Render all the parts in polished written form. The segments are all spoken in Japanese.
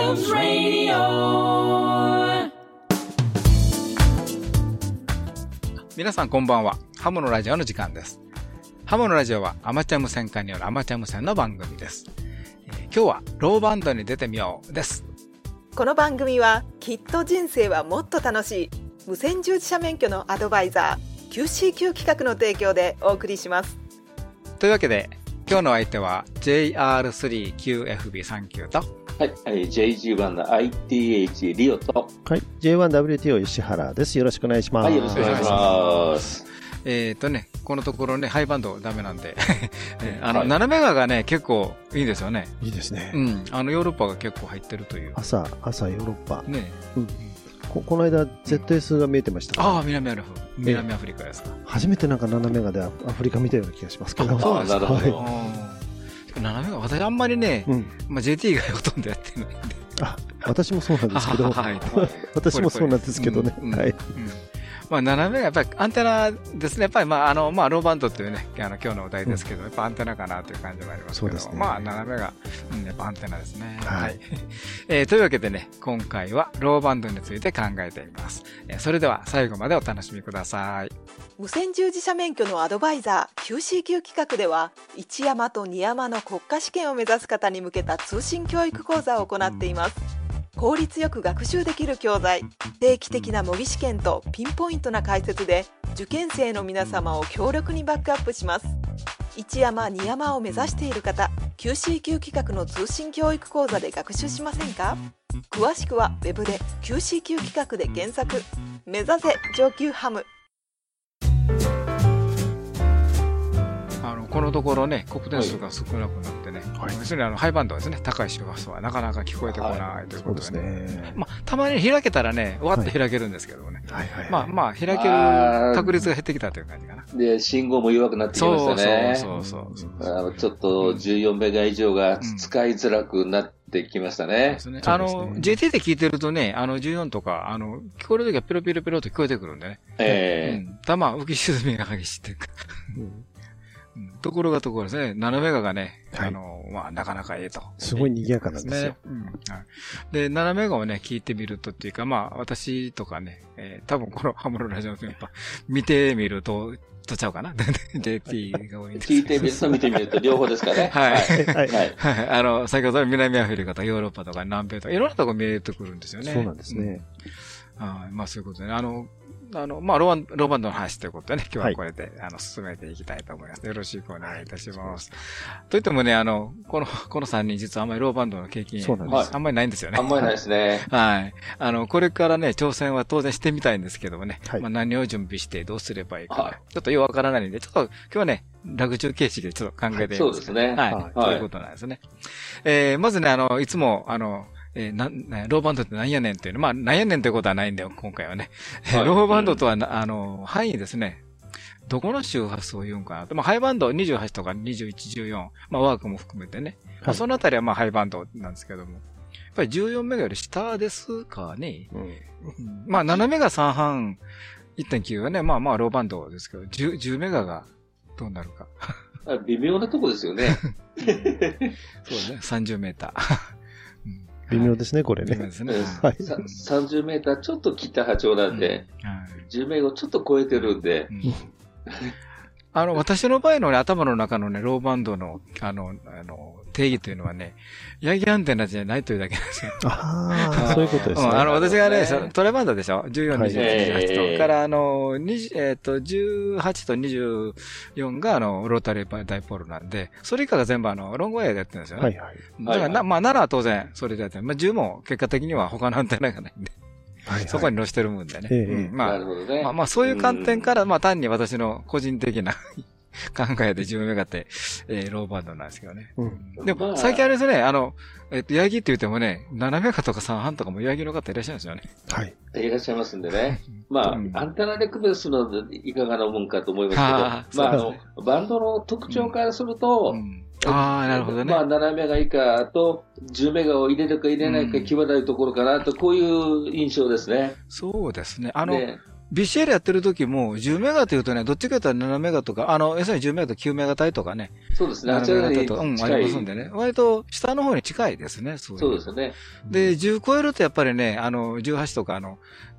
Jones Radio。 皆さんこんばんは。ハモのラジオの時間です。ハモのラジオはアマチュア無線化によるアマチュア無線の番組です。今日はローバンドに出てみようです。 この番組はきっと人生はもっと楽しい無線従事者免許のアドバイザー QCQ 企画の提供でお送りします。 というわけで今日の相手は JR3QFB39 とはい、JG1 の ITH リオとはい、J1WTO 石原です。よろしくお願いします。 はい、よろしくお願いします。 このところね、ハイバンドダメなんで、7メガがね、結構いいですよね。 いいですね。 うん。ヨーロッパが結構入ってるという。 朝ヨーロッパ。 ね、 うん。この間、ZS が見えてました、 ああ、南アフリカですか。 初めてなんか7メガでアフリカ見たような気がしますけど。 そうですか。 なるほど。 7メガ、私あんまりね、JT がほとんどやってないんで。 私もそうなんですけど。私もそうなんですけどね。はい。 7メガやっぱりアンテナですね。やっぱりローバンドっていうね、今日のお題ですけど、やっぱアンテナかなという感じもありますけど、7メガ、やっぱアンテナですね。はい。というわけでね、今回はローバンドについて考えてみます。それでは最後までお楽しみください。 無線従事者免許のアドバイザー QCQ 企画では、1山と2山の国家試験を目指す方に向けた通信教育講座を行っています。効率よく学習できる教材、定期的な模擬試験とピンポイントな解説で受験生の皆様を強力にバックアップします。1山2山を目指している方、 QCQ 企画の通信教育講座で学習しませんか？詳しくはウェブで QCQ 企画で検索。目指せ上級ハム。 このところね、国点数が少なくなってね、要するにハイバンドはですね、高い周波数はなかなか聞こえてこないということでね。たまに開けたらね、わって開けるんですけどもね。開ける確率が減ってきたという感じかな。 で、信号も弱くなってきましたね。 そう。 ちょっと14メガ以上が使いづらくなってきましたね。 JT で聞いてるとね、14とか、聞こえるときはピロピロピロと聞こえてくるんでね。浮き沈みが激しいっていうか。ところがですね、7メガがね、なかなかと。 すごい賑やかなんですよ。 で、7メガをね、聞いてみるとっていうか、私とかね、多分このハモのラジオのやっぱ、見てみるとちゃうかなJT が多いんです。 聞いてみると見てみると両方ですかね。 はい。先ほど南アフリカとかヨーロッパとか南米とか、いろんなとこ見えてくるんですよね。 そうなんですね。 そういうことでね。ローバンドの話ということでね、今日はこれで、進めていきたいと思います。よろしくお願いいたします。といってもね、この3人実はあんまりローバンドの経験、あんまりないんですよね。 あんまりないですね。 はい。これからね、挑戦は当然してみたいんですけどもね、何を準備してどうすればいいか、ちょっとよくわからないんで、ちょっと今日はね、ラグ中形式でちょっと考えてみます。 そうですね。 はい。ということなんですね。まずね、いつも、ローバンドって何やねんっていうの。何やねんということはないんだよ、今回はね。ローバンドとは、範囲ですね。どこの周波数を言うんかなと。ハイバンド28とか21、14。ワークも含めてね。そのあたりはハイバンドなんですけども。やっぱり14メガより下ですかね。7メガ3半 1.9 はね、ローバンドですけど、10メガがどうなるか。 微妙なとこですよね。 そうね、30メーター。 微妙ですね、これね。 30メーターちょっと切った波長なんで、10メガをちょっと超えてるんで。 私の場合のね、頭の中のね、ローバンドの、定義というのはね、ヤギアンテナじゃないというだけなんですよ。 そういうことですね。 私がね、トレバンドでしょ ?14、21、28と。から、18と24が、ロータリーダイポールなんで、それ以下が全部ロングワイヤーでやってるんですよね。だから、7は当然、それでやってる。10も結果的には他のアンテナがないんで。そこに載せてるもんでね。 なるほどね。 そういう観点から、単に私の個人的な考えで10メガって、ローバンドなんですけどね。でも、最近あれですね、ヤギって言ってもね、7メガとか3半とかもヤギの方いらっしゃるんですよね。 いらっしゃいますんでね。アンテナで区別するのいかがなもんかと思いますけど、バンドの特徴からすると、 なるほどね。 7メガ以下と10メガを入れるか入れないか際立つところかなと、こういう印象ですね。 そうですね。 BCL やってる時も、10メガというとね、どっちかというと7メガとか、要するに10メガと9メガ帯とかね。 そうですね。 7メガ帯とか、ありますんでね。割と下の方に近いですね、 そうですね。 で、10超えるとやっぱりね、18とか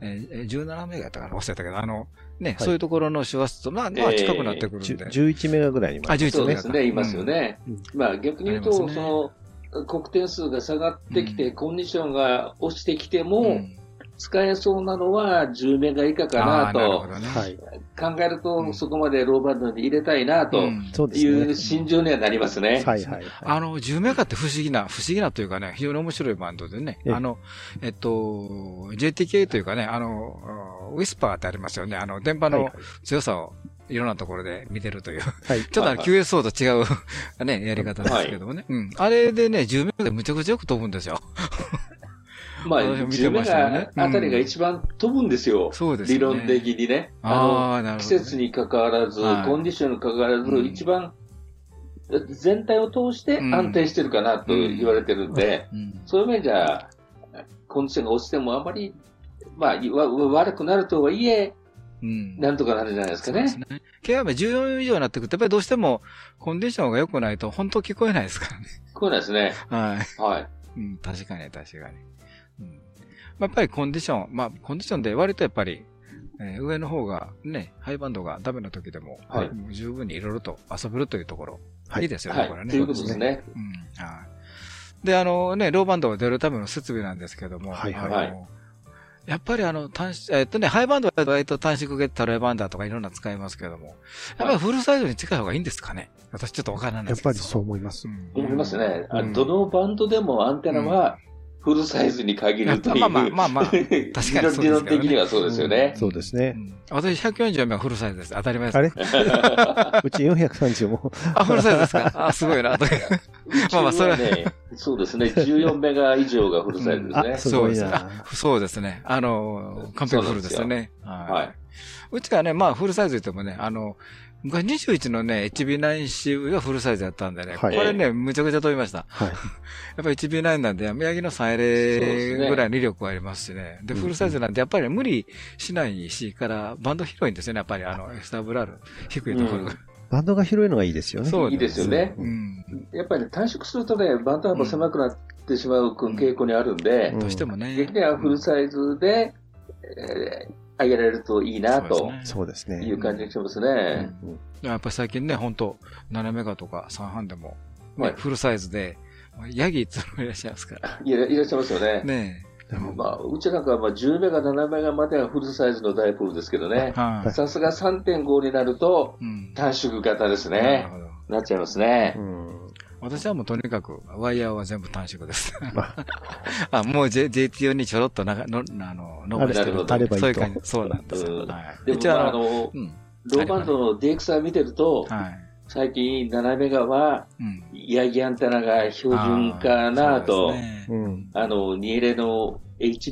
17メガやったかな、忘れたけど、ね、そういうところの周波数と、まあ近くなってくるんで。 11メガぐらいにいます。 そうですね、いますよね。まあ逆に言うと、黒点数が下がってきて、コンディションが落ちてきても、使えそうなのは10メガ以下かなと考えると、そこまでローバンドに入れたいなという心情にはなりますね。 はいはい。 10メガって不思議なというかね、非常に面白いバンドでね、JTK というかね、ウィスパーってありますよね、電波の強さをいろんなところで見てるという。はい、ちょっとQSO と違うね、やり方ですけどもね。あれでね、10メガでむちゃくちゃよく飛ぶんですよ。 まあ、10メガあたりが一番飛ぶんですよ。 そうですね。 理論的にね。季節に関わらず、コンディションに関わらず、一番全体を通して安定してるかなと言われてるんで、そういう面じゃ、コンディションが落ちてもあまり、まあ、悪くなるとはいえ、なんとかなるんじゃないですかね。そうですね。 KM14 以上になってくると、やっぱりどうしてもコンディションが良くないと本当聞こえないですからね。 聞こえないですね。 はい。 はい。 確かに。やっぱりコンディションで割とやっぱり、上の方がね、ハイバンドがダメな時でも、もう十分にいろいろと遊べるというところ、いいですよね、これね。 ということですね。 で、ローバンドが出るための設備なんですけども、やっぱりハイバンドは割と短縮ゲット、ローバンダーとかいろんな使いますけども、やっぱりフルサイズに近い方がいいんですかね。私ちょっとわからないですけど。 やっぱりそう思います。 思いますね。どのバンドでもアンテナは、フルサイズに限るという。 まあ、確かにそうですけどね。 理論的にはそうですよね。 そうですね。 私140メガフルサイズです。当たり前です。 あれうち430も。 フルサイズですかすごいな。まあ、それはね。 そうですね。14メガ以上がフルサイズですね。 そうですね。そうですね。完璧フルですよね。はい。うちがね、まあ、フルサイズ言ってもね、昔21のね、HB9C がフルサイズやったんでね、これね、むちゃくちゃ飛びました。やっぱり HB9 なんで、宮城の3エレぐらいの威力がありますしね。で、フルサイズなんで、やっぱり無理しないし、からバンド広いんですよね、やっぱりSWR 低いところが。 バンドが広いのがいいですよね。 いいですよね。やっぱり短縮するとね、バンド幅狭くなってしまう傾向にあるんで、 どうしてもね。 できればフルサイズで、上げられるといいなと。 そうですね。 いう感じがしますね。 やっぱり最近ね、本当7メガとか3半でも、フルサイズで、ヤギいつもいらっしゃいますから。 いらっしゃいますよね。 ねでもまあ、うちなんかは10メガ、7メガまではフルサイズのダイポールですけどね。さすが 3.5 になると、短縮型ですね。なっちゃいますね。 私はもうとにかく、ワイヤーは全部短縮です。もう JT4 にちょろっと伸ばしてる。そういう感じ。そうなんですよ。 でもローバンドの DXR 見てると、最近7メガは、ヤギアンテナが標準かなと、2エレの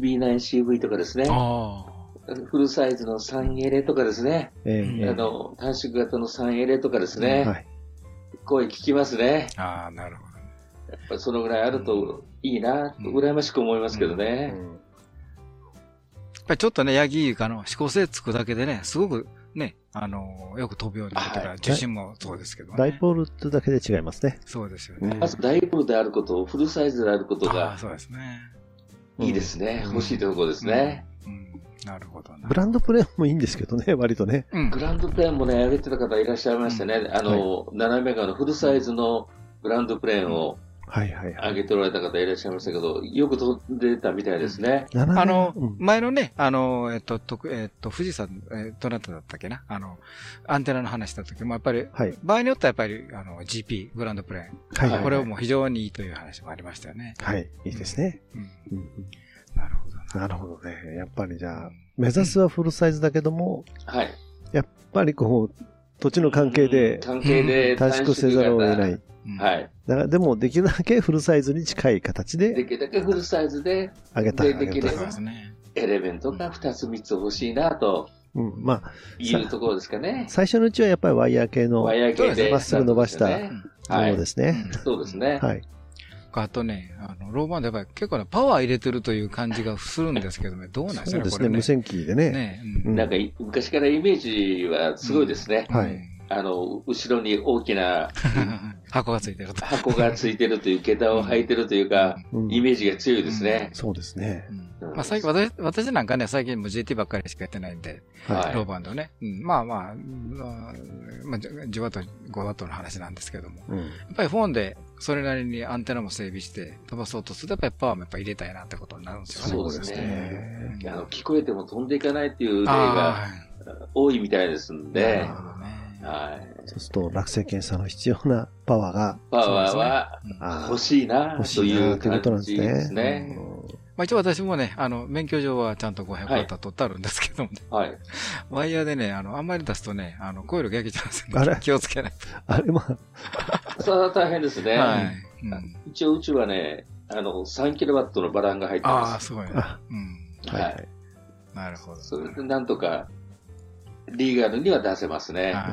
HB9CV とかですね。フルサイズの3エレとかですね。短縮型の3エレとかですね。声聞きますね。 なるほど。 やっぱりそのぐらいあるといいな、羨ましく思いますけどね。やっぱりちょっとね、ヤギ指向性つくだけでね、すごくね、よく飛ぶようになるとか、受信もそうですけどね。 ダイポールってだけで違いますね。 そうですよね。 まずダイポールであること、フルサイズであることが、 そうですね。 いいですね。欲しいところですね。 なるほど。 グランドプレーンもいいんですけどね、割とね。 グランドプレーンもね、上げてた方いらっしゃいましたね。7メガのフルサイズのグランドプレーンを上げておられた方いらっしゃいましたけど、よく飛んでたみたいですね。 前のね、富士山、どなただったっけなアンテナの話した時も、やっぱり、場合によってはやっぱり、GP、グランドプレーン。これをもう非常にいいという話もありましたよね。 はい、いいですね。 なるほど。 なるほどね。やっぱりじゃあ、目指すはフルサイズだけども、やっぱりこう、土地の関係で、短縮せざるを得ない。だからでも、できるだけフルサイズに近い形で、 できるだけフルサイズで、 上げたできれば、エレメントが2つ3つ欲しいなと、いうところですかね。 最初のうちはやっぱりワイヤー系の、まっすぐ伸ばしたものですね。 そうですね。 あとね、ローバンドやっぱり結構ね、パワー入れてるという感じがするんですけどね、どうなんですかね、 そうですね、無線機でね。 なんか、昔からイメージはすごいですね。はい。後ろに大きな箱がついてると。 箱がついてるという、桁を履いてるというか、イメージが強いですね。 そうですね。 まあ最近、私なんかね、最近も GT ばっかりしかやってないんで、ローバンドね。まあ、10ワット、5ワットの話なんですけども。やっぱりフォンで、それなりにアンテナも整備して飛ばそうとすると、やっぱりパワーもやっぱり入れたいなってことになるんですよね。 そうですね。聞こえても飛んでいかないっていう例が多いみたいですんで。なるほどね。はい。 そうすると、落成検査の必要なパワーは欲しいな、という感じですね。 まあ一応私もね、免許証はちゃんと500ワット取ってあるんですけどもね。はい。ワイヤーでね、あんまり出すとね、コイルが焼けちゃうんですよ。あれ気をつけないと。 あれまあ。 それは大変ですね。はい。一応うちはね、3キロワットのバランが入ってます。 ああ、すごいね。はい。なるほど。 それでなんとか、リーガルには出せますね。はい。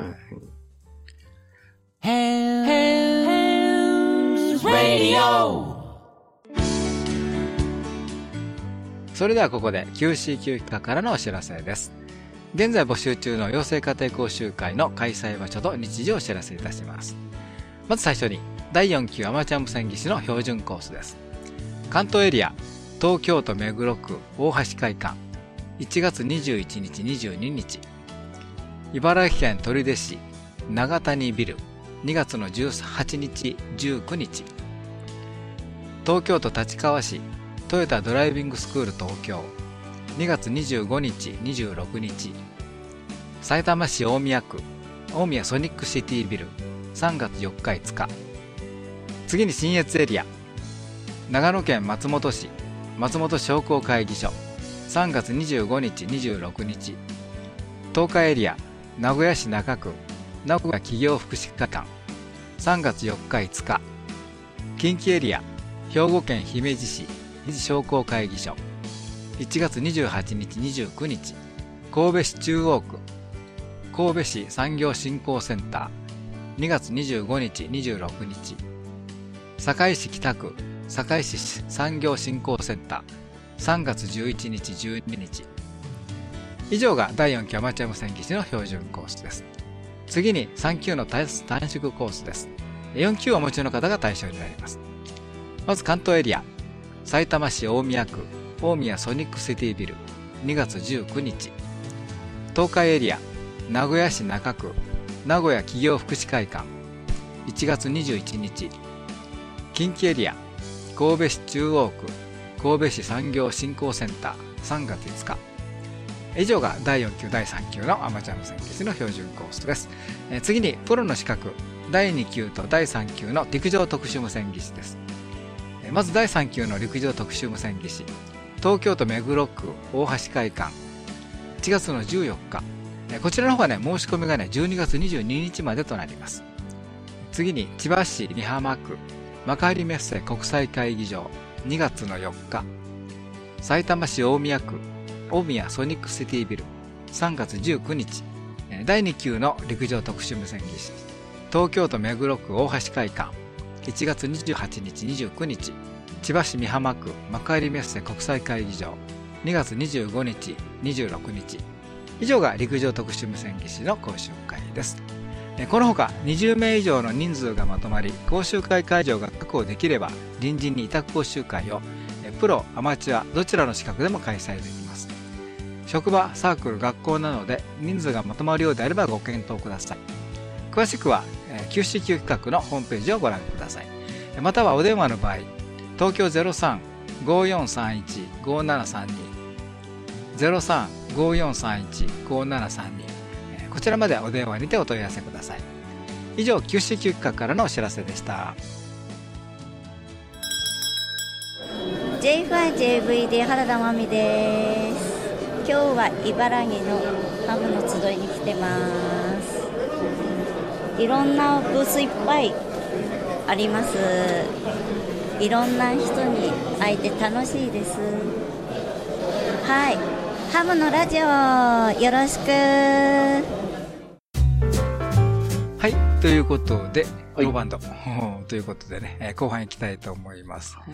それではここで QCQ 企画からのお知らせです。現在募集中の養成家庭講習会の開催場所と日時をお知らせいたします。まず最初に第4級アマチュア無線技師の標準コースです。関東エリア、東京都目黒区大橋会館、1月21日22日。茨城県取手市長谷ビル、2月の18日19日。東京都立川市トヨタドライビングスクール東京、2月25日26日。埼玉市大宮区大宮ソニックシティビル、3月4日5日。次に信越エリア、長野県松本市松本商工会議所、3月25日26日。東海エリア、名古屋市中区名古屋企業福祉会館、3月4日5日。近畿エリア、兵庫県姫路市姫路商工会議所、1月28日29日。神戸市中央区神戸市産業振興センター、2月25日26日。堺市北区堺市産業振興センター、3月11日12日。以上が第4期アマチュア無線技師の標準コースです。次に3級の短縮コースです。4級をお持ちの方が対象になります。まず関東エリア、埼玉市大宮区大宮ソニックシティビル、2月19日。東海エリア、名古屋市中区名古屋企業福祉会館、1月21日。近畿エリア、神戸市中央区神戸市産業振興センター、3月5日。以上が第4級第3級のアマチュア無線技師の標準コースです。次にプロの資格第2級と第3級の陸上特殊無線技師です。まず第3級の陸上特殊無線技師、東京都目黒区大橋会館、1月の14日。こちらの方はね、申し込みがね、12月22日までとなります。次に千葉市美浜区幕張メッセ国際会議場、2月の4日。埼玉市大宮区大宮ソニックシティビル、3月19日。第2級の陸上特殊無線技師、東京都目黒区大橋会館、1月28日29日。千葉市美浜区幕張メッセ国際会議場、2月25日26日。以上が陸上特殊無線技師の講習会です。このほか20名以上の人数がまとまり、講習会会場が確保できれば隣人に委託講習会をプロアマチュアどちらの資格でも開催できます。職場、サークル、学校などで人数がまとまるようであればご検討ください。詳しくは QCQ 企画のホームページをご覧ください。またはお電話の場合、東京 03-5431-5732 03-5431-5732、こちらまでお電話にてお問い合わせください。以上、QCQ 企画からのお知らせでした。 J5JVD 原田真美です。今日は茨城のハムの集いに来てます。いろんなブースいっぱいあります。いろんな人に会えて楽しいです。はい、ハムのラジオよろしく。 はい、ということでローバンドということでね、後半行きたいと思います。はい、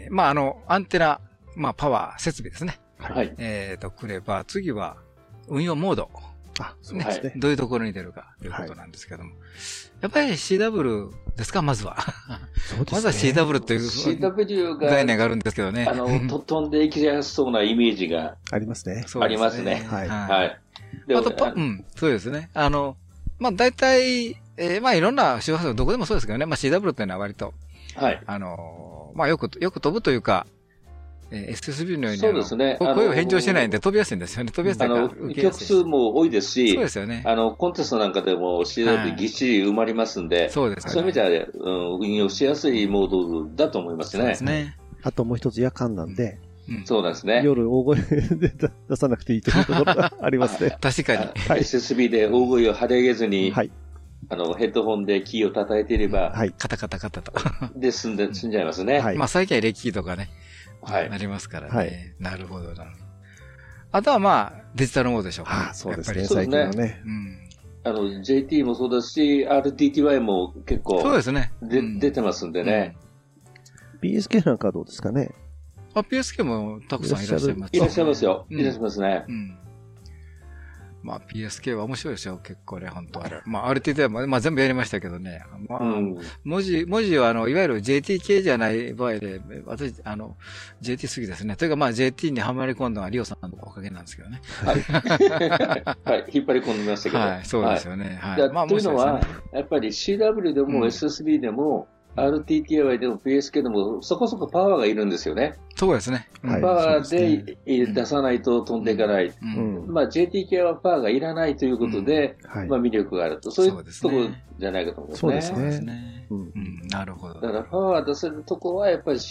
まあ、アンテナ、まあ、パワー、設備ですね。はい。くれば、次は、運用モード。そうですね。どういうところに出るかということなんですけども。やっぱり CW ですか、まずは。そうですね。まずは CW という CW が概念があるんですけどね。 飛んでいきやすそうなイメージがありますね。 ありますね。はい。はい。 あと、そうですね。まあ、大体、まあ、いろんな周波数、どこでもそうですけどね。まあ、CW っていうのは割と、はい。まあ、よく飛ぶというか、SSB のように、 そうですね。 声を返上しないんで飛びやすいんですよね。飛びやすいから。 曲数も多いですし、 そうですよね。 コンテストなんかでも CW ぎっしり埋まりますんで、そうですね。そういう意味では、運用しやすいモードだと思いますね。そうですね。 あともう一つ夜間なんで、 そうですね。 夜大声で出さなくていいというところがありますね。 確かに。 SSB で大声を張り上げずに、はい。ヘッドホンでキーを叩いていれば、 はい。カタカタカタと。 で、済んじゃいますね。 はい。まあ、最近はレッキーとかね。はい。なりますからね。はい。なるほど、なるほど。あとはまあ、デジタルモードでしょうか。 そうですね、最近はね。 JT もそうですし、RTTY も結構、 そうですね。 出てますんでね。 PSK なんかはどうですかね。 PSK もたくさんいらっしゃいます。 いらっしゃいますよ。いらっしゃいますね。 まあ PSK は面白いですよ、結構ね、本当あれ。まあ RTTY も、まあ全部やりましたけどね。まあ、文字はいわゆる JT 系じゃない場合で、私、JT 好きですね。というかまあ JT にはまり込んだのはリオさんのおかげなんですけどね。 はい。はい。引っ張り込んでましたけど。 はい、そうですよね。はい。 まあというのは、やっぱり CW でも SSB でも、RTTY でも PSK でもそこそこパワーがいるんですよね。 そうですね。 パワーで出さないと飛んでいかない。まあ JTK はパワーがいらないということで、まあ魅力があると。そういうところじゃないかと思いますね。 そうですね。 なるほど。 だからパワー出せるところはやっぱり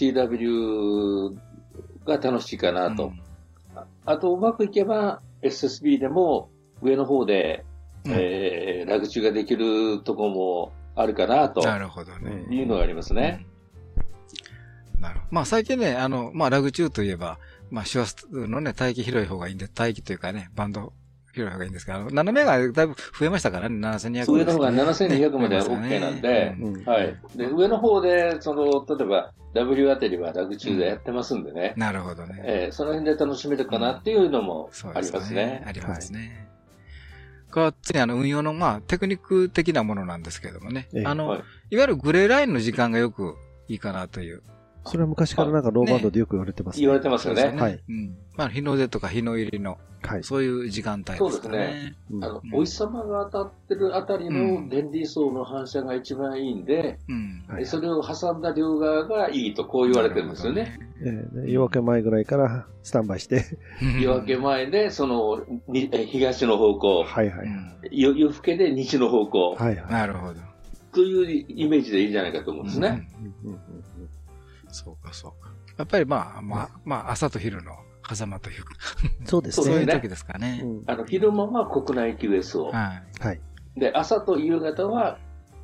CW が楽しいかなと。あとうまくいけば SSB でも上の方で、ラグチューができるところもあるかなと。 なるほどね。 いうのがありますね。 なるほど。まあ最近ね、まあラグチューといえば、まあ周波数のね、帯域広い方がいいんで、帯域というかね、バンド広い方がいいんですけど、7メガだいぶ増えましたからね、7200。 上の方が7200まで OK なんで、はい。で、上の方で、例えば W あたりはラグチューでやってますんでね。 なるほどね。 その辺で楽しめるかなっていうのもありますね。 ありますね。次に運用のまあテクニック的なものなんですけれどもね。いわゆるグレーラインの時間がよくいいかなという。 それは昔からなんかローバンドでよく言われてますね。 言われてますよね。 はい。まあ日の出とか日の入りの、そういう時間帯ですね。 そうですね。お日様が当たってるあたりの電離層の反射が一番いいんで、それを挟んだ両側がいいとこう言われてるんですよね。 夜明け前ぐらいからスタンバイして。 夜明け前で、東の方向。 はいはい。 夜更けで西の方向。 はいはい。 なるほど。 というイメージでいいんじゃないかと思うんですね。 そうか、そうか。やっぱりまあ、朝と昼の狭間というか。 そうですね。 そういう時ですかね。 昼間は国内 QS を。はい。で、朝と夕方は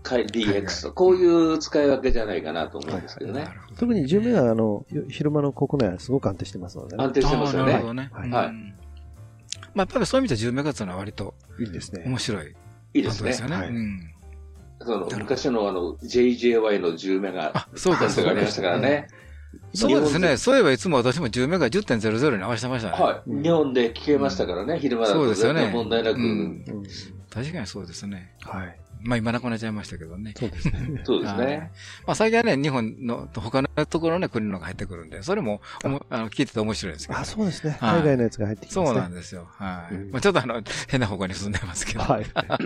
DX と、こういう使い分けじゃないかなと思うんですけどね。 特に10メガ昼間の国内はすごく安定してますのでね。安定してますよね。 なるほどね。はい。まあ、やっぱりそういう意味で10メガっていうのは割といいですね。 面白い。 いいですね。はい。昔の JJY の10メガそうか、 がありましたからね。 そうですね。そういえばいつも私も10メガ 10.00 に合わせてましたね。 はい。日本で聞けましたからね、昼間だと。そうですよね。問題なく。 確かにそうですね。 はい。 まあ今なくなっちゃいましたけどね。 そうですね。 そうですね。 まあ最近はね、日本の他のところの国のが入ってくるんで、それも聞いてて面白いですけど。 そうですね。海外のやつが入ってきてますね。 そうなんですよ。はい。まあちょっと変な方向に進んでますけど。はい。はい。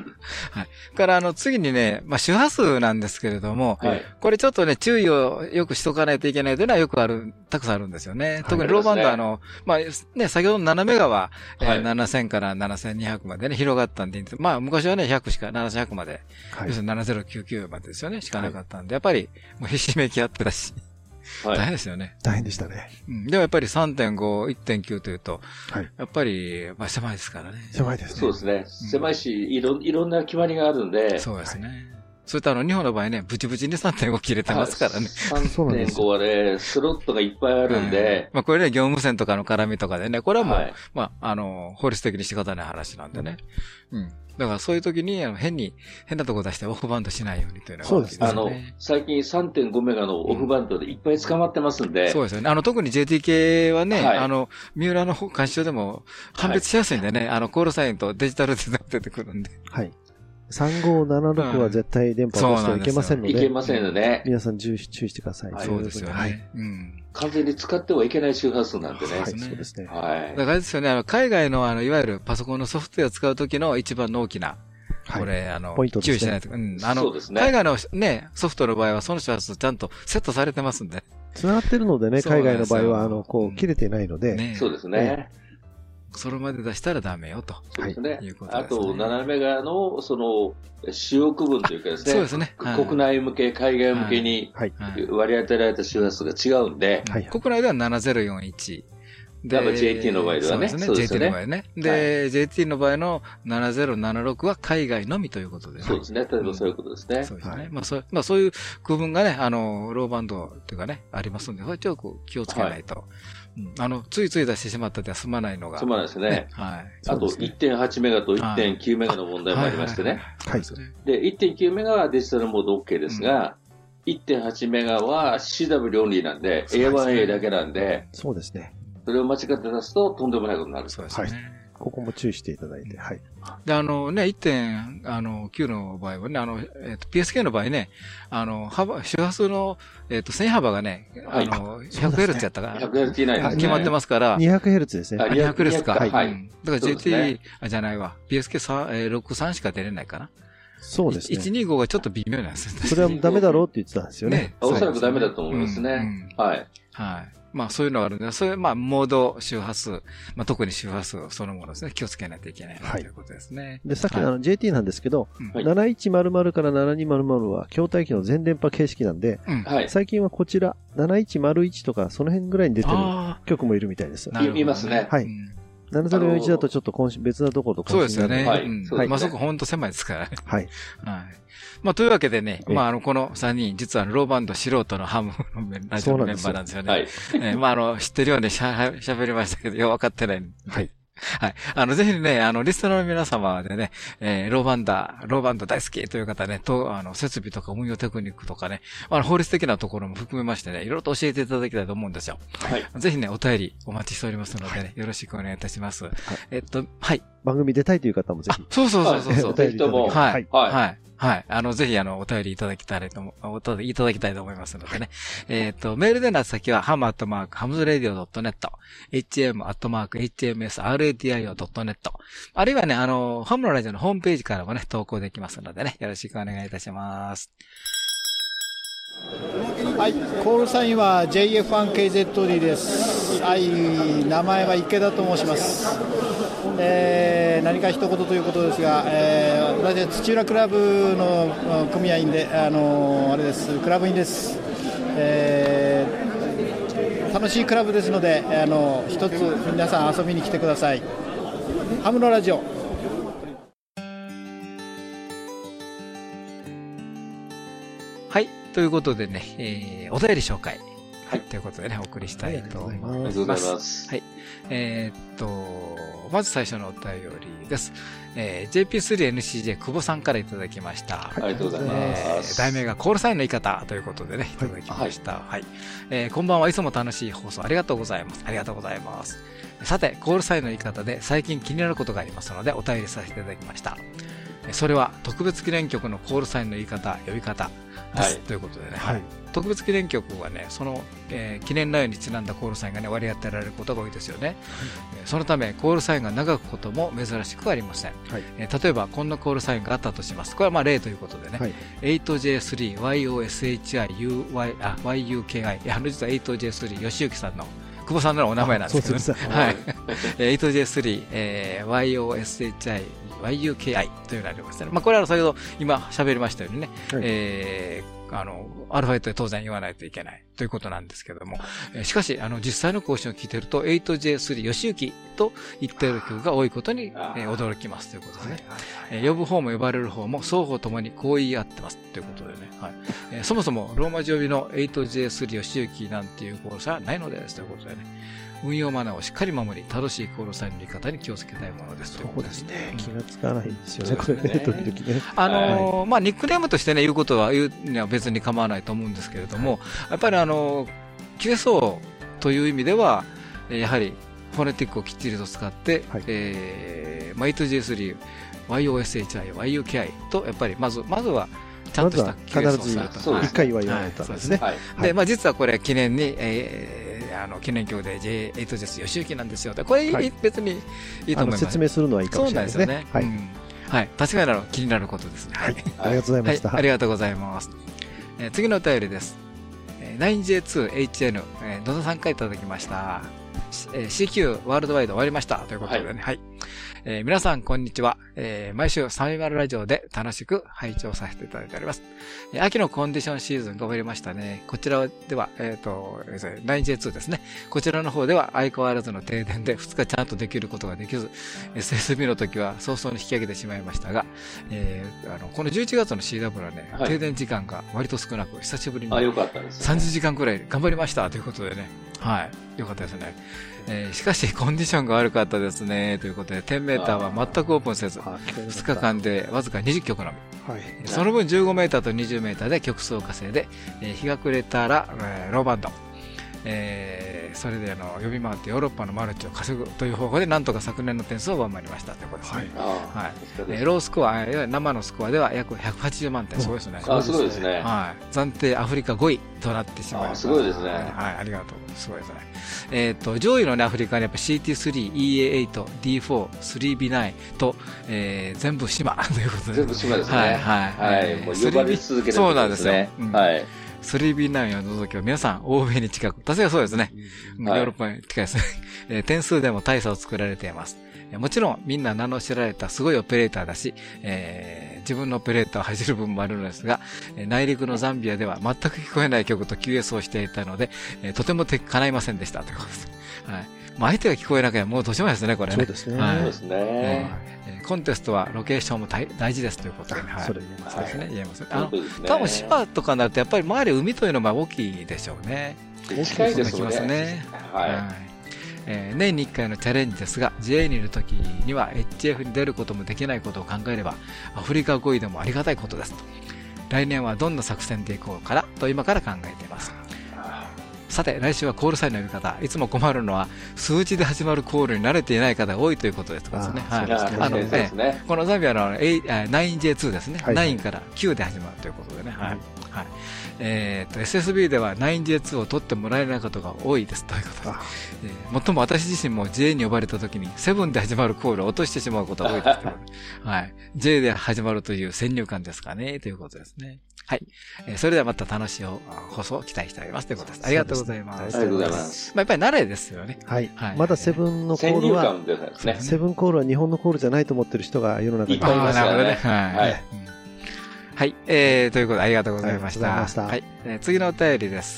から次にね、まあ周波数なんですけれども、これちょっとね、注意をよくしとかないといけないというのはよくたくさんあるんですよね。特にローバンドまあね、先ほどの7メガは7000から7200までね、広がったんで、まあ昔はね、100しか7100まで。要するに7099までですよね、しかなかったんで、やっぱり、もうひしめき合ってたし、大変ですよね。 大変でしたね。 でもやっぱり 3.5、1.9 というと、やっぱり、まあ狭いですからね。 狭いですね。 そうですね。狭いし、いろんな決まりがあるんで。 そうですね。 そういった日本の場合ね、ブチブチに 3.5 切れてますからね。 3.5 はね、スロットがいっぱいあるんで。 まあこれね、業務線とかの絡みとかでね、これはもう、まあ、法律的に仕方ない話なんでね。だからそういう時に、変なとこ出してオフバンドしないようにというのが、 そうですね。最近 3.5 メガのオフバンドでいっぱい捕まってますんで。 そうですよね。特に JT 系はね、三浦の監視所でも判別しやすいんでね、コールサインとデジタルで出てくるんで。 はい。3576は絶対電波を出してはいけませんので。 いけませんので。 皆さん注意してください。 そうですよね。はい。 完全に使ってはいけない周波数なんでね。 はい、そうですね。 はい。 だからですよね、海外のいわゆるパソコンのソフトウェアを使うときの一番の大きな、これ、 ポイントですね。 注意しないと。 そうですね。 海外のね、ソフトの場合はその周波数ちゃんとセットされてますんで。 繋がってるのでね、海外の場合は、切れてないので。 そうですね。 それまで出したらダメよと。 そうですね。あと、7メガの、使用区分というかですね。 そうですね。 国内向け、海外向けに割り当てられた周波数が違うんで。 国内では7041。 で、JT の場合ではね。 そうですね。JT の場合ね。で、JT の場合の7076は海外のみということでね。 そうですね。例えばそういうことですね。 そうですね。まあそういう区分がね、ローバンドというかね、ありますんで、これちょっと気をつけないと。ついつい出してしまったでは済まないのが。 済まないですね。はい。あと、1.8 メガと 1.9 メガの問題もありましてね。 はい。 で、1.9 メガはデジタルモード OK ですが、1.8 メガは CW オンリーなんで、A1A だけなんで、 そうですね。 それを間違って出すととんでもないことになる。 そうですね。 ここも注意していただいて、はい。 で、1.9 の場合はね、PSK の場合ね、周波数の、線幅がね、100Hz やったかな。 100Hz 以内ですね。 決まってますから。 200Hz ですね。 200Hz か。 はい。 だから JT、じゃないわ。PSK63 しか出れないかな。 そうですね。 125がちょっと微妙なんですよね。 それはダメだろうって言ってたんですよね。 おそらくダメだと思いますね。はい。 はい。まあそういうのがあるんで、それモード周波数、特に周波数そのものですね、気をつけないといけないということですね。 で、さっきのJT なんですけど、7100から7200は筐体機の全電波形式なんで、最近はこちら、7101とかその辺ぐらいに出てる曲もいるみたいです。 いますね。 はい。7041だとちょっと別なところとそうですよね。 はい。 まあそこほんと狭いですからね。 はい。 はい。まあというわけでね、この3人、実はローバンド素人のハムのラジオのメンバーなんですよね。はい。知ってるように喋りましたけど、よくわかってない。 はい。 はい。ぜひね、リスナーの皆様でね、ローバンド大好きという方ね、設備とか運用テクニックとかね、法律的なところも含めましてね、いろいろと教えていただきたいと思うんですよ。はい。ぜひね、お便りお待ちしておりますのでね、よろしくお願いいたします。はい。 番組出たいという方もぜひ。 そう。 ぜひとも。 はい。ぜひお便りいただきたいと思いますのでね。メールでの先は、ham@hamsradio.net、hm@hmsradio.net、あるいはね、ハムのラジオのホームページからもね、投稿できますのでね、よろしくお願いいたします。 はい、コールサインは JF1KZD です。はい、名前は池田と申します。何か一言ということですが、私は土浦クラブの組合員で、あれです、クラブ員です。楽しいクラブですので、一つ皆さん遊びに来てください。ハムのラジオ。 はい、ということでね、お便り紹介。はい、ということでね、お送りしたいと思います。 ありがとうございます。 はい。まず最初のお便りです。JP3NCJ 久保さんからいただきました。 ありがとうございます。 題名がコールサインの言い方ということでね、いただきました。はい。こんばんはいつも楽しい放送ありがとうございます。ありがとうございます。さて、コールサインの言い方で最近気になることがありますので、お便りさせていただきました。それは、特別記念曲のコールサインの言い方、呼び方です。ということでね。はい。特別記念曲はね、その、記念内容にちなんだコールサインがね、割り当てられることが多いですよね。そのため、コールサインが長くことも珍しくありません。はい。例えば、こんなコールサインがあったとします。これは例ということでね。はい。8J3、YOSHI、YUKI。実は 8J3、吉行さんの、久保さんのお名前なんですけどね。はい。8J3、YOSHI、YUKI というのがありますね。これは先ほど今喋りましたようにね、 アルファベットで当然言わないといけないということなんですけども、しかし、実際の更新を聞いてると、8J3 吉行と言っている曲が多いことに、驚きますということですね。呼ぶ方も呼ばれる方も双方ともにこう言い合ってますということでね。はい。そもそもローマ字呼びの 8J3 吉行なんていうコールサインはないのですということでね。運用マナーをしっかり守り、正しいコールサインの言い方に気をつけたいものです。 そうですね。気がつかないですよね、これね、時々ね。 まあ、ニックネームとしてね、言うことは言うには別に構わないと思うんですけれども、やっぱりQSO という意味では、やはり、フォネティックをきっちりと使って、8J3、YOSHI、YUKI と、やっぱり、まずは、ちゃんとした QSO を必ず一回は言わないとですね。 で、まあ、実はこれ、記念に、記念曲で J8J 吉行なんですよ。これ、別にいいと思います。 説明するのはいいかもしれないですね。 そうなんですよね。はい。確かに気になることですね。 はい。ありがとうございました。 ありがとうございます。次のお便りです。9J2HN、野田さんからいただきました。CQ ワールドワイド終わりました。ということでね。はい。皆さん、こんにちは。毎週サミマルラジオで楽しく拝聴させていただいております。秋のコンディションシーズンが終わりましたね。こちらでは、9J2 ですね。こちらの方では相変わらずの停電で2日ちゃんとできることができず、SSB の時は早々に引き上げてしまいましたが、この11月の CW はね、停電時間が割と少なく、久しぶりに30時間くらい頑張りましたということでね。はい。よかったですね。しかし、コンディションが悪かったですね。ということで、10メーターは全くオープンせず、2日間でわずか20曲のみ。はい、その分15メーターと20メーターで曲数を稼いで、日が暮れたら、ローバンド。それで呼び回ってヨーロッパのマルチを稼ぐという方法でなんとか昨年の点数を上回りましたということですね。はい。ロースコア、生のスコアでは約180万点。すごいですね。 すごいですね。 はい。暫定アフリカ5位となってしまいました。 すごいですね。 はい、ありがとう。すごいですね。上位のね、アフリカにやっぱ CT3、EA8、D4、3B9 と、全部島ということで。 全部島ですね。 はい。 はい。もう呼ばれ続けてる。そうなんですよ。はい。 3B9 を除きは皆さん欧米に近く、確かにそうですね。ヨーロッパに近いですね。点数でも大差を作られています。もちろんみんな名の知られたすごいオペレーターだし、自分のオペレーターを走る分もあるのですが、内陸のザンビアでは全く聞こえない曲と QS をしていたので、とても叶いませんでしたということです。はい。相手が聞こえなきゃもうどうしようもないですね、これね。 そうですね。 そうですね。 コンテストはロケーションも大事ですということでね。 それ言えますね。 言えます。多分島とかになるとやっぱり周り海というのが大きいでしょうね。 近いですね。はい。年に1回のチャレンジですが、JA にいるときには HF に出ることもできないことを考えれば、アフリカ5位でもありがたいことです。来年はどんな作戦でいこうかなと今から考えています。さて、来週はコールサインの呼び方。いつも困るのは、数字で始まるコールに慣れていない方が多いということですね。はい。このザビアの 9J2 ですね。9から9で始まるということでね。はい。はい。SSB では 9J2 を取ってもらえないことが多いですということです。もっとも私自身も J に呼ばれたときに7で始まるコールを落としてしまうことが多いですけど、はい。J で始まるという先入観ですかね、ということですね。はい。それではまた楽しい放送を期待しておりますということです。ありがとうございます。 ありがとうございます。 やっぱり慣れですよね。 はい。まだ7のコールは、7コールは日本のコールじゃないと思ってる人が世の中にいっぱいいますからね。 はい。はい。ということでありがとうございました。はい。次のお便りです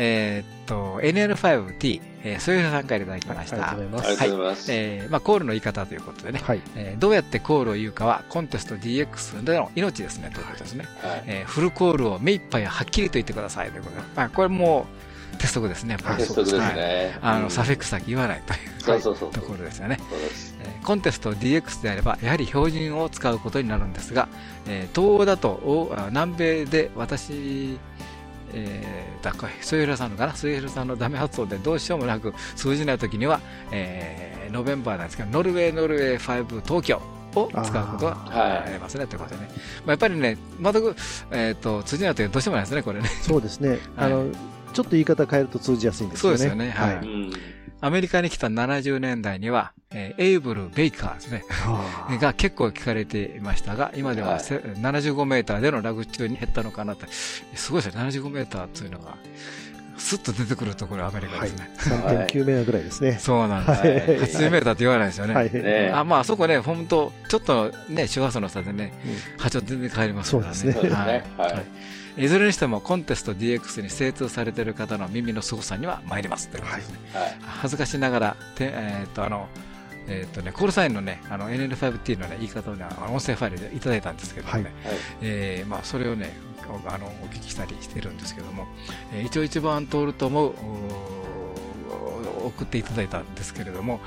。NL5T、そういうさんからいただきました。 ありがとうございます。 まあ、コールの言い方ということでね。はい。どうやってコールを言うかは、コンテスト DX での命ですね、ということですね。はい。フルコールを目いっぱいはっきりと言ってください、ということで。まあ、これも、鉄則ですね。 鉄則ですね。 サフィックス先言わないというところですよね。コンテスト DX であれば、やはり標準を使うことになるんですが、東欧だと、南米で私、末広さんのかな末広さんのダメ発音でどうしようもなく通じないときには、ノベンバーなんですけど、ノルウェー5東京を使うことがありますね、ということでね。やっぱりね、全く、通じないときはどうしようもないですね、これね。 そうですね。ちょっと言い方変えると通じやすいんですよね。 そうですよね。はい。アメリカに来た70年代には、エイブル・ベイカーですね。が結構聞かれていましたが、今では75メーターでのラグ中に減ったのかなって。すごいですね。75メーターというのが、スッと出てくるところアメリカですね。 3.9 メーターぐらいですね。 そうなんです。80メーターって言わないですよね。まあ、そこね、ほんと、ちょっとね、周波数の差でね、波長全然変わりますからね。 そうですね。 いずれにしてもコンテスト DX に精通されている方の耳の凄さには参りますということですね。恥ずかしながら、コールサインのね、NL5T のね、言い方をね、音声ファイルでいただいたんですけどね、まあ、それをね、お聞きしたりしてるんですけども、一応一番通るとも送っていただいたんですけれども、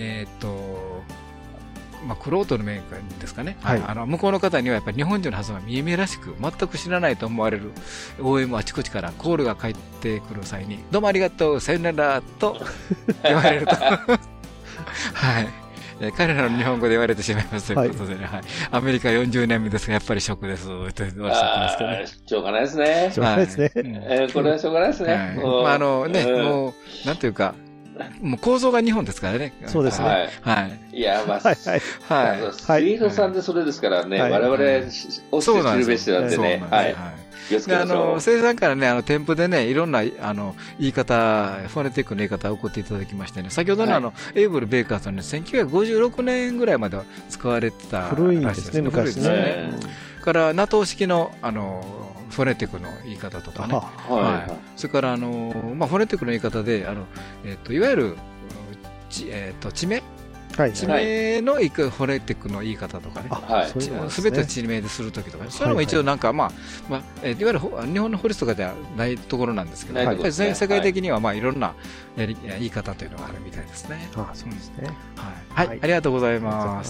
まあ、クロートの面ですかね、向こうの方にはやっぱり日本人の発音が見え見えらしく、全く知らないと思われる OM あちこちからコールが返ってくる際に、どうもありがとう、さよならと言われると。はい。彼らの日本語で言われてしまいますということでね、アメリカ40年目ですが、やっぱりショックです、とおっしゃってますけどね。 しょうがないですね。 しょうがないですね。 これはしょうがないですね。 まあ、もう、なんていうか、もう構造が日本ですからね。 そうですね。 はい。いや、まあ、スイートさんでそれですからね、我々、お知るべしなんでね。はい。 生産からね、店舗でね、いろんな、言い方、フォネティックの言い方を送っていただきましてね、先ほどのエイブル・ベイカーさんね、1956年ぐらいまでは使われてたらしいですね。 古いんですね、昔ね。 から、NATO 式の、フォネティックの言い方とかね。それから、まあ、フォネティックの言い方で、いわゆる、地名地名のフォネティックの言い方とかね。すべて地名でするときとか、そういうのも一応なんか、まあ、いわゆる日本の法律とかではないところなんですけど、やっぱり世界的には、まあ、いろんな言い方というのがあるみたいですね。 そうですね。 はい。ありがとうございます。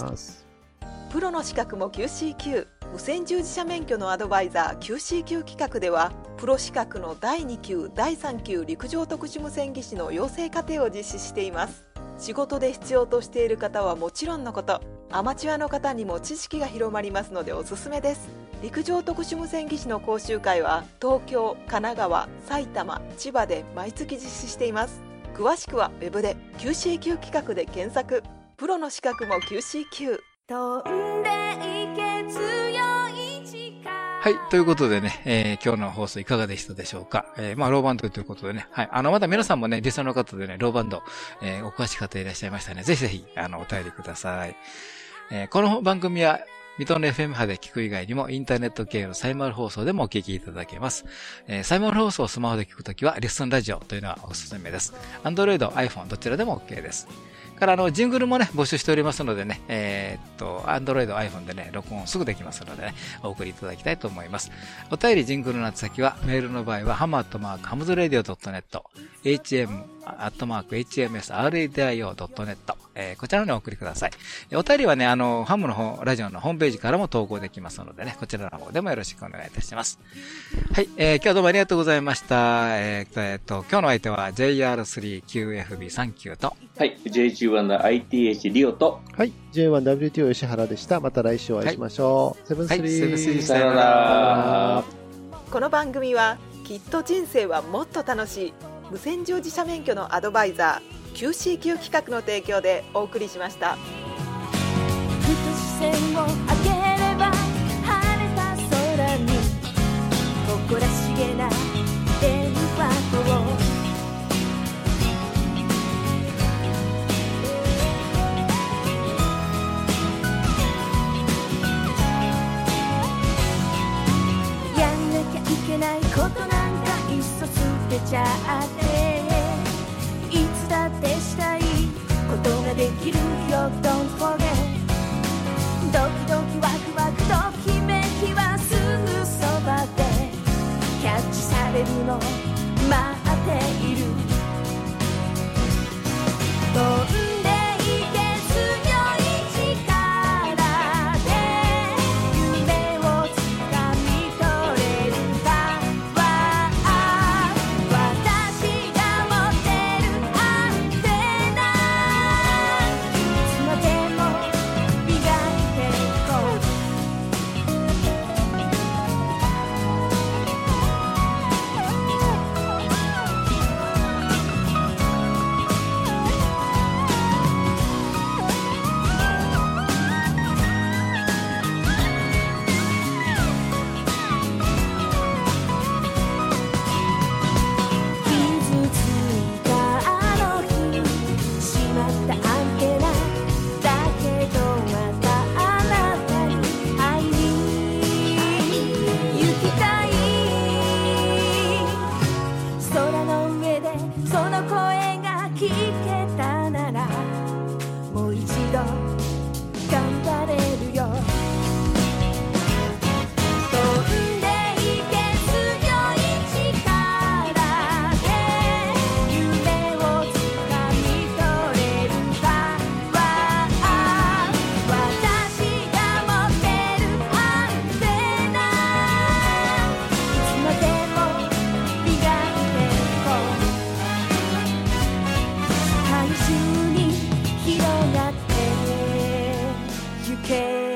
プロの資格も QCQ、無線従事者免許のアドバイザー QCQ 企画では、プロ資格の第2級、第3級陸上特殊無線技師の養成課程を実施しています。仕事で必要としている方はもちろんのこと、アマチュアの方にも知識が広まりますのでおすすめです。陸上特殊無線技師の講習会は東京、神奈川、埼玉、千葉で毎月実施しています。詳しくはウェブで QCQ 企画で検索。プロの資格も QCQ。飛んでいけ強い力。 はい。ということでね、今日の放送いかがでしたでしょうか。まあ、ローバンドということでね。はい。また皆さんもね、リスナーの方でね、ローバンド、お詳しい方いらっしゃいましたね。ぜひぜひ、お便りください。この番組は、水戸の FM 波で聞く以外にも、インターネット系のサイマル放送でもお聞きいただけます。サイマル放送をスマホで聞くときは、リッスンラジオというのがおすすめです。Android、iPhone、どちらでも OK です。からジングルもね、募集しておりますのでね、Android、iPhone でね、録音すぐできますのでね、お送りいただきたいと思います。お便りジングルの先は、メールの場合は、ham@hamsradio.net、hm@hmsradio.net、こちらにお送りください。お便りはね、ハムの方、ラジオのホームページからも投稿できますのでね、こちらの方でもよろしくお願いいたします。はい、今日はどうもありがとうございました。今日の相手は JR3QFB39 と、 はい、JG1 の ITH リオと、 はい、J1WTO 吉原でした。また来週お会いしましょう。セブンスリー、 さよなら。 この番組は、きっと人生はもっと楽しい、無線従事者免許のアドバイザー QCQ 企画の提供でお送りしました。 ふと視線を上げれば晴れた空に誇らしげな電波塔、やんなきゃいけないことなんかいっそ捨てちゃって、いつだってしたいことができるよ Don't forget、 ドキドキワクワクときめきはすぐそばでキャッチされるの待っている。飛んでいけ強い力で夢をつかみ取れるパワー、私が持ってるアンテナ、いつまでも磨いていこう。 聞けたならもう一度頑張れるよ。飛んでいけ強い力で夢をつかみ取れるかは私が持ってるアンテナいつまでも磨いていこう。世界中に広がってゆけ